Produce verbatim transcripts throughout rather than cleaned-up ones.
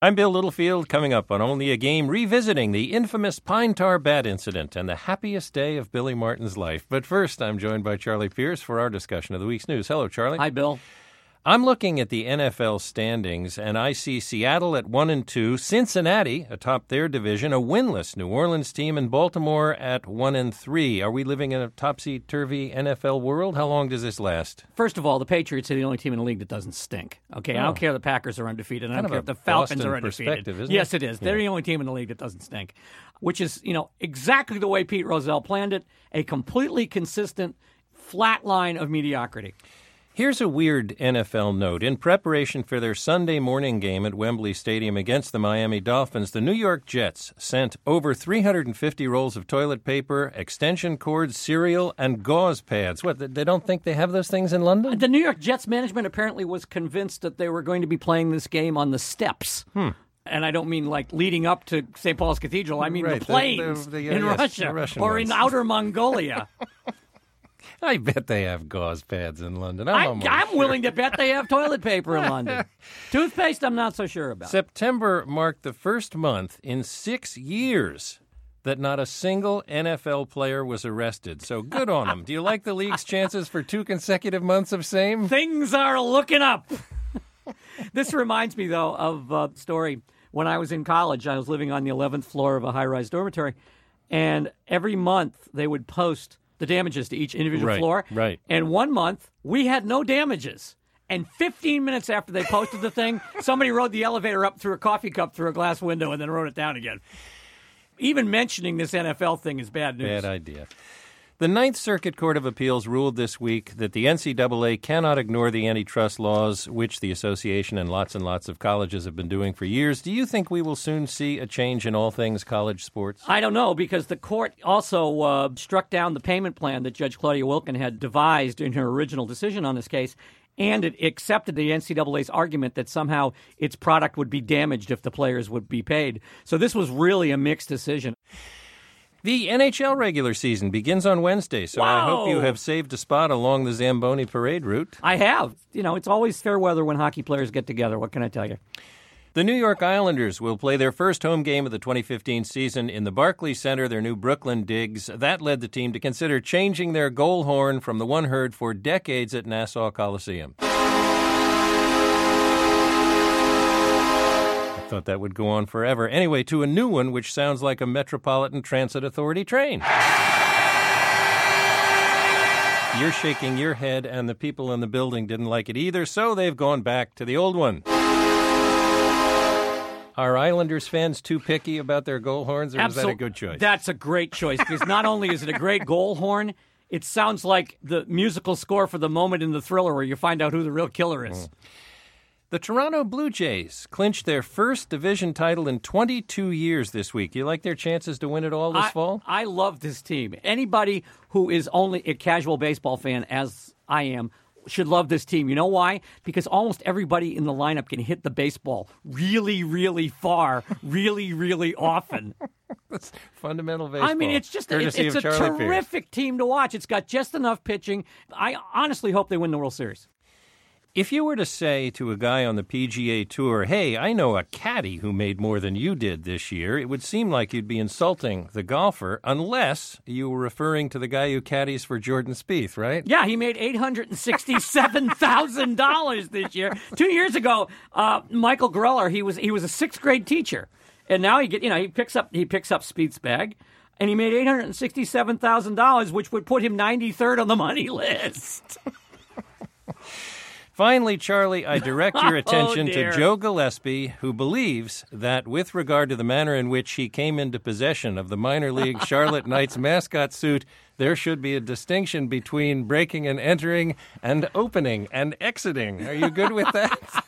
I'm Bill Littlefield, coming up on Only a Game, revisiting the infamous Pine Tar Bat incident and the happiest day of Billy Martin's life. But first, I'm joined by Charlie Pierce for our discussion of the week's news. Hello, Charlie. Hi, Bill. I'm looking at the N F L standings, and I see Seattle at one and two, Cincinnati atop their division, a winless New Orleans team, and Baltimore at one and three. Are we living in a topsy-turvy N F L world? How long does this last? First of all, the Patriots are the only team in the league that doesn't stink. Okay, oh. I don't care if the Packers are undefeated. I don't kind care of if the Falcons Boston are undefeated. Isn't yes, it? it is. They're yeah. the only team in the league that doesn't stink, which is, you know, exactly the way Pete Rozelle planned it, a completely consistent flat line of mediocrity. Here's a weird N F L note. In preparation for their Sunday morning game at Wembley Stadium against the Miami Dolphins, the New York Jets sent over three hundred fifty rolls of toilet paper, extension cords, cereal, and gauze pads. What, they don't think they have those things in London? The New York Jets management apparently was convinced that they were going to be playing this game on the steps. Hmm. And I don't mean like leading up to Saint Paul's Cathedral. I mean right. the plains the, the, the, in yes, Russia or ones. in outer Mongolia. I bet they have gauze pads in London. I'm, I, I'm sure. willing to bet they have toilet paper in London. Toothpaste, I'm not so sure about. September marked the first month in six years that not a single N F L player was arrested. So good on them. Do you like the league's chances for two consecutive months of same? Things are looking up. This reminds me, though, of a story. When I was in college, I was living on the eleventh floor of a high-rise dormitory, and every month they would post the damages to each individual right, floor. Right. And one month, we had no damages. And fifteen minutes after they posted the thing, somebody rode the elevator up through a coffee cup through a glass window and then wrote it down again. Even mentioning this N F L thing is bad news. Bad idea. The Ninth Circuit Court of Appeals ruled this week that the N C double A cannot ignore the antitrust laws, which the association and lots and lots of colleges have been doing for years. Do you think we will soon see a change in all things college sports? I don't know, because the court also uh, struck down the payment plan that Judge Claudia Wilken had devised in her original decision on this case, and it accepted the N C double A's argument that somehow its product would be damaged if the players would be paid. So this was really a mixed decision. The N H L regular season begins on Wednesday, so wow. I hope you have saved a spot along the Zamboni parade route. I have. You know, it's always fair weather when hockey players get together. What can I tell you? The New York Islanders will play their first home game of the twenty fifteen season in the Barclays Center, their new Brooklyn digs. That led the team to consider changing their goal horn from the one heard for decades at Nassau Coliseum. Thought that would go on forever. Anyway, to a new one which sounds like a Metropolitan Transit Authority train. You're shaking your head, and the people in the building didn't like it either, so they've gone back to the old one. Are Islanders fans too picky about their goal horns, or Absol- is that a good choice? That's a great choice, because not only is it a great goal horn, it sounds like the musical score for the moment in the Thriller where you find out who the real killer is. Mm. The Toronto Blue Jays clinched their first division title in twenty-two years this week. You like their chances to win it all this I, fall? I love this team. Anybody who is only a casual baseball fan, as I am, should love this team. You know why? Because almost everybody in the lineup can hit the baseball really, really far, really, really often. That's fundamental baseball. I mean, it's just it's, it's a Charlie terrific Pierce. team to watch. It's got just enough pitching. I honestly hope they win the World Series. If you were to say to a guy on the P G A Tour, hey, I know a caddy who made more than you did this year, it would seem like you'd be insulting the golfer, unless you were referring to the guy who caddies for Jordan Spieth, right? Yeah, he made eight hundred sixty-seven thousand dollars this year. Two years ago, uh, Michael Greller, he was he was a sixth grade teacher, and now he get you know he picks up he picks up Spieth's bag, and he made eight hundred sixty-seven thousand dollars, which would put him ninety-third on the money list. Finally, Charlie, I direct your attention oh, to Joe Gillespie, who believes that with regard to the manner in which he came into possession of the minor league Charlotte Knights mascot suit, there should be a distinction between breaking and entering and opening and exiting. Are you good with that?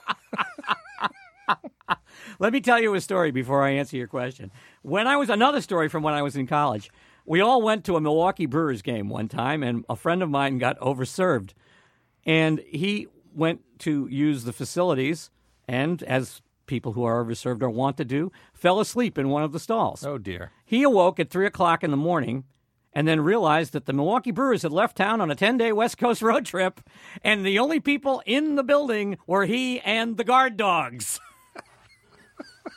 Let me tell you a story before I answer your question. When I was another story from when I was in college, we all went to a Milwaukee Brewers game one time, and a friend of mine got overserved. And he went to use the facilities, and as people who are overserved are wont to do, fell asleep in one of the stalls. Oh, dear. He awoke at three o'clock in the morning and then realized that the Milwaukee Brewers had left town on a ten-day West Coast road trip, and the only people in the building were he and the guard dogs.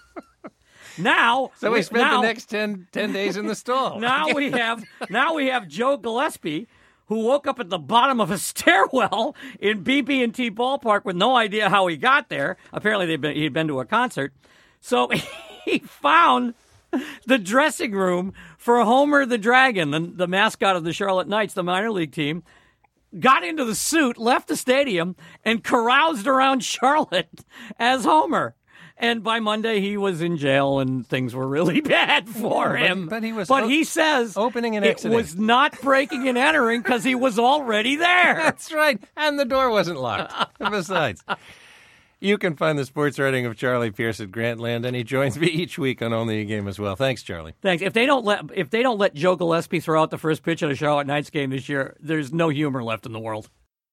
Now, So we spent now, the next ten, ten days in the stall. Now we have now we have Joe Gillespie, who woke up at the bottom of a stairwell in B B and T Ballpark with no idea how he got there. Apparently, they'd been, he'd been to a concert. So he found the dressing room for Homer the Dragon, the, the mascot of the Charlotte Knights, the minor league team, got into the suit, left the stadium, and caroused around Charlotte as Homer. And by Monday, he was in jail, and things were really bad for Yeah, but- him. but he was But o- he says opening and it exiting. was not breaking and entering because he was already there. That's right. And the door wasn't locked. Besides, you can find the sports writing of Charlie Pierce at Grantland, and he joins me each week on Only a Game as well. Thanks, Charlie. Thanks. If they don't let if they don't let Joe Gillespie throw out the first pitch at a Charlotte Knights game this year, there's no humor left in the world.